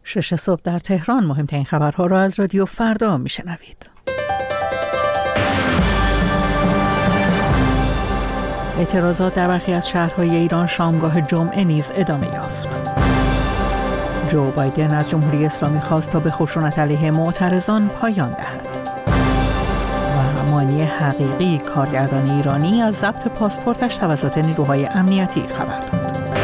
6 صبح در تهران. مهمترین خبرها را از رادیو فردا میشنوید. اعتراضات در برخی از شهرهای ایران شامگاه جمعه نیز ادامه یافت. جو بایدن از جمهوری اسلامی خواست تا به خشونت علیه معترضان پایان دهد. و مانی حقیقی، کارگردان ایرانی، از ضبط پاسپورتش توسط نیروهای امنیتی خبر داد.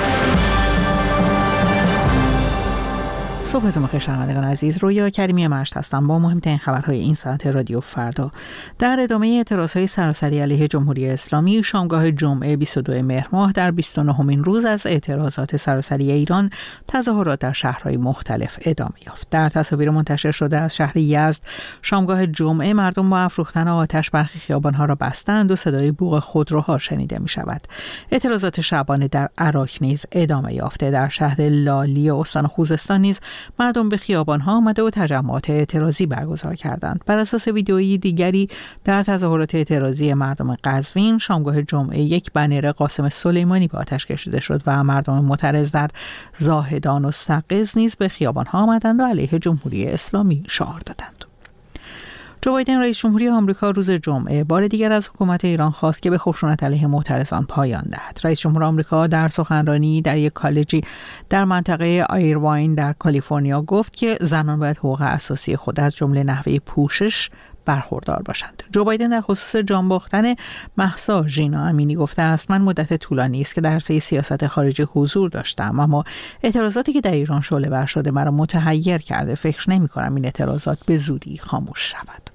صبحتون بخیر شنوندگان عزیز، رویا کریمی مشت هستم با مهمترین خبرهای این ساعت رادیو فردا. در ادامه اعتراضهای سراسری علیه جمهوری اسلامی، شامگاه جمعه 22 مهر ماه در 29مین روز از اعتراضات سراسری ایران، تظاهرات در شهرهای مختلف ادامه یافت. در تصاویر منتشر شده از شهر یزد، شامگاه جمعه مردم با افروختن آتش برخی خیابانها را بستند و صدای بوق خودروها شنیده می شود. اعتراضات شبانه در عراق نیز ادامه یافته. در شهر لالی استان خوزستان نیز مردم به خیابان‌ها آمده و تجمعات اعتراضی برگزار کردند. بر اساس ویدئویی دیگری در تظاهرات اعتراضی مردم قزوین، شامگاه جمعه یک بنر قاسم سلیمانی به آتش کشیده شد و مردم معترض در زاهدان و سقز نیز به خیابان‌ها آمدند و علیه جمهوری اسلامی شعار دادند. جو بایدن رئیس جمهوری آمریکا روز جمعه بار دیگر از حکومت ایران خواست که به خشونت علیه معترضان پایان دهد. رئیس جمهور آمریکا در سخنرانی در یک کالجی در منطقه آیرواین در کالیفرنیا گفت که زنان باید حقوق اساسی خود از جمله نحوه پوشش برخوردار باشند. جو بایدن در خصوص جان باختن مهسا ژینا امینی گفته است: من مدت طولانی است که در عرصه سیاست خارجی حضور داشتم، اما اعتراضاتی که در ایران شعله‌ور شده مرا متحیر کرده. فکر نمی‌کنم این اعتراضات به زودی خاموش شود.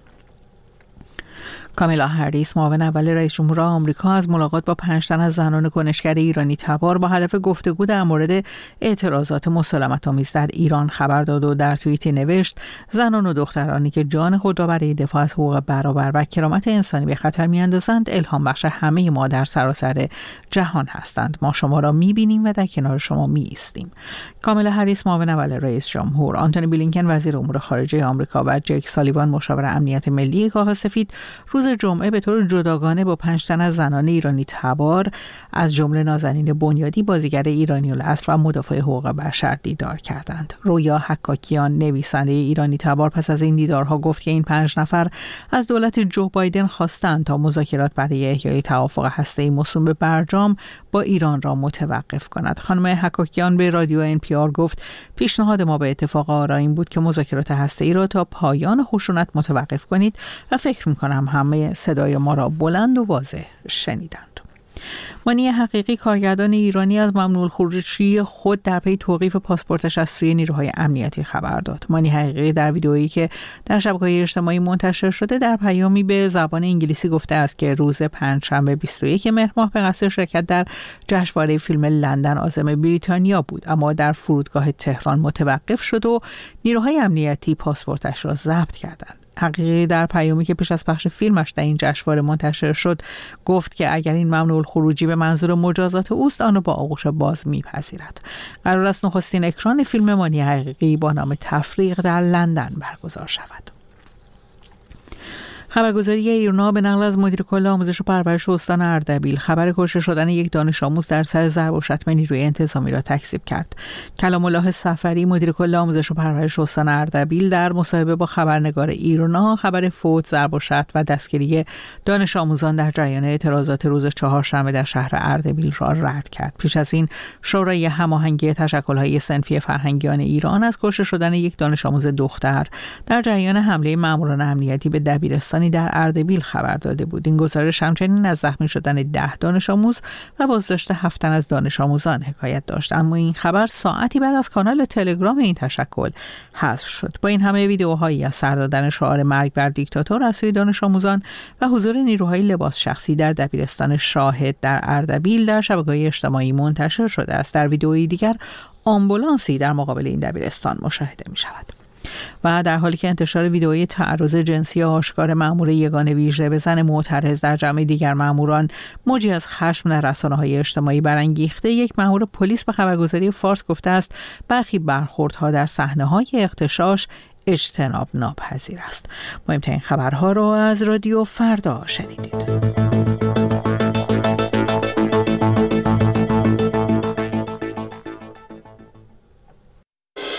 کامیلا هریس، معاون اول رئیس جمهور آمریکا، از ملاقات با 5 تن از زنان کنشگر ایرانی تبار با هدف گفتگو در مورد اعتراضات مسالمت‌آمیز در ایران خبر داد و در توییتی نوشت: زنان و دخترانی که جان خود را برای دفاع از حقوق برابر و کرامت انسانی به خطر می‌اندازند الهام بخش همه ما در سراسر جهان هستند. ما شما را می‌بینیم و در کنار شما می‌ایستیم. کامیلا هریس، معاون اول رئیس جمهور، آنتونی بلینکن وزیر امور خارجه آمریکا و جک سالیوان، مشاور امنیت ملی کاخ سفید، روز جمعه به طور جداگانه با 5 تن از زنان ایرانی تبار از جمله نازنین بنیادی، بازیگر ایرانی الاصل و مدافع حقوق بشر دیدار کردند. رویا حکاکیان، نویسنده ایرانی تبار، پس از این دیدارها گفت که این 5 نفر از دولت جو بایدن خواستند تا مذاکرات برای احیای توافق هسته‌ای موسوم به برجام با ایران را متوقف کند. خانم حکاکیان به رادیو NPR گفت: پیشنهاد ما به اتفاق آرا این بود که مذاکرات هسته‌ای را تا پایان خشونت متوقف کنید و فکر می‌کنم همه صدای ما را بلند و واضح شنیدند. مانی حقیقی، کارگردان ایرانی، از ممنوع الخروجی خود در پی توقیف پاسپورتش از سوی نیروهای امنیتی خبر داد. مانی حقیقی در ویدئویی که در شبکه‌های اجتماعی منتشر شده در پیامی به زبان انگلیسی گفته است که روز پنجشنبه 21 مهر ماه به قصد شرکت در جشنواره فیلم لندن عازم بریتانیا بود، اما در فرودگاه تهران متوقف شد و نیروهای امنیتی پاسپورتش را ضبط کردند. حقیقی در پیامی که پیش از پخش فیلمش در این جشنواره منتشر شد گفت که اگر این ممنوع الخروجی به منظور مجازات اوست، آن را با آغوش باز میپذیرد. قرار است نخستین اکران فیلم مانی حقیقی با نام تفریق در لندن برگزار شود. خبرگزاری ایرنا به نقل از مدیر کل آموزش و پرورش استان اردبیل خبر کشته شدن یک دانش آموز در سر ضرب و شتم نیروی انتظامی را تکذیب کرد. کلام الله صفری، مدیر کل آموزش و پرورش استان اردبیل، در مصاحبه با خبرنگار ایرنا خبر فوت، ضرب و شتم و دستگیری دانش آموزان در جریان اعتراضات روز چهارشنبه در شهر اردبیل را رد کرد. پیش از این شورای هماهنگی تشکل‌های صنفی فرهنگیان ایران از کشته شدن یک دانش آموز دختر در جریان حمله ماموران امنیتی به دبیرستان در اردبیل خبر داده بود. این گزارش همچنین از زخمی شدن 10 دانش آموز و بازداشت 7 تن از دانش آموزان حکایت داشت، اما این خبر ساعتی بعد از کانال تلگرام این تشکل حذف شد. با این همه ویدئوهایی از سر دادن شعار مرگ بر دیکتاتور از سوی دانش آموزان و حضور نیروهای لباس شخصی در دبیرستان شاهد در اردبیل در شبکه‌های اجتماعی منتشر شده است. در ویدئویی دیگر آمبولانسی در مقابل این دبیرستان مشاهده می شود. و در حالی که انتشار ویدئوی تعرض جنسی آشکار مأمور یگان ویژه به زن معترض در جمع دیگر مأموران موجی از خشم در رسانه‌های اجتماعی برانگیخته، یک مأمور پلیس به خبرگزاری فارس گفته است برخی برخوردها در صحنه‌های اغتشاش اجتناب ناپذیر است. مهمترین خبرها را از رادیو فردا شنیدید.